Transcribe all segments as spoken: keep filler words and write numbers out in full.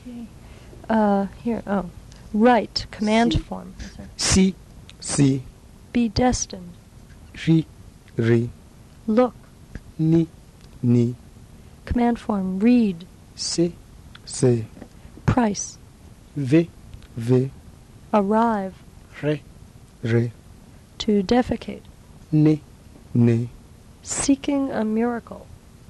Okay. Uh, here, oh. Right, command Si. form. Si. Si. Be destined. Ri. Ri. Look. Ni. Ni. Command form. Read. Se. Se. Price. Ve. Ve. Arrive. Re. Re. To defecate. Ne. Ne. Seeking a miracle.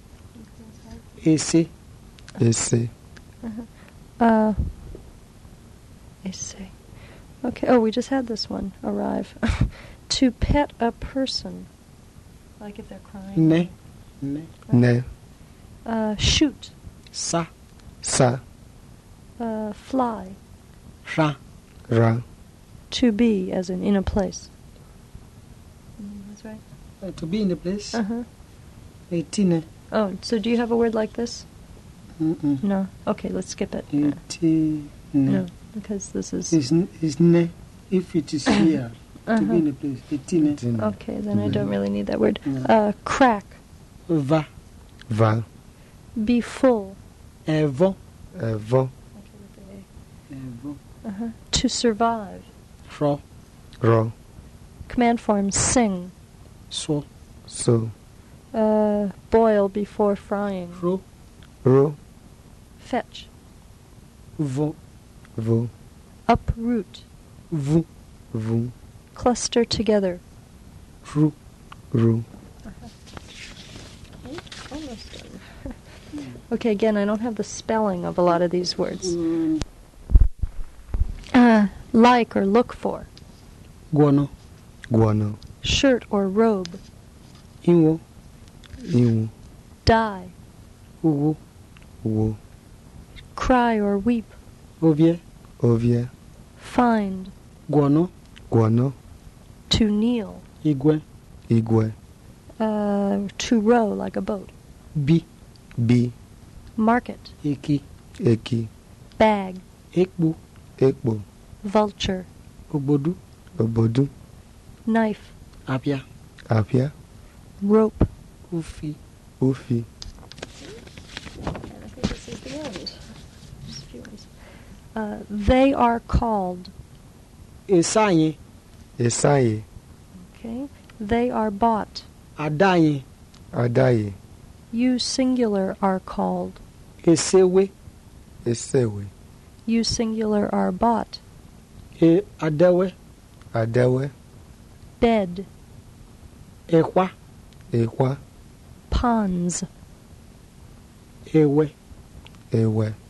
Esse. Esse. Uh, essay. Okay, oh, we just had this one. Arrive. To pet a person. Like if they're crying. Ne. Ne. Ne. Uh, shoot. Sa. Sa. Uh, fly. Ra. Ra. To be, as in in a place. Mm, that's right. Uh, to be in the place. Uh-huh. Eighteen. Oh, so do you have a word like this? Mm-mm. No. Okay, let's skip it. Eighteen. No, because this is... Is is ne. If it is here. Uh-huh. To be in the place. Eighteen. Eighteen. Okay, then I don't really need that word. No. Uh, crack. Va. Va. Be full. Evo. Evo. Evo. Uh-huh. To survive. Ro. Ro. Command form, sing. So. So. Uh, boil before frying. Ro. Ro. Fetch. Vo. Vo. Uproot. Vu. Vu. Cluster together. Ru. Ru. Almost done. Okay, again, I don't have the spelling of a lot of these words. Mm. Uh, like or look for. Guano. Guano. Shirt or robe. Inwo. Iwu. Die. Uwu. Wo. Cry or weep. Ovie. Ovie. Find. Guano. Guano. To kneel. Igwe. Igwe. Uh, to row like a boat. Bi. Bi. Market. Eki. Eki. Bag. Ekbu. Ekpo. Vulture. Obodu. Obodu. Knife. Apia. Apia. Rope. Ufi. Ufi. And I think this is the end. Just a few ones. Uh, they are called. Esaye. Esaye. Okay. They are bought. Adaye. Adaye. You singular are called. Esewe. Esewe. You singular are bought. E adewe. Adewe. Bed. Ehwa. Ponds. Ewe. Ewe.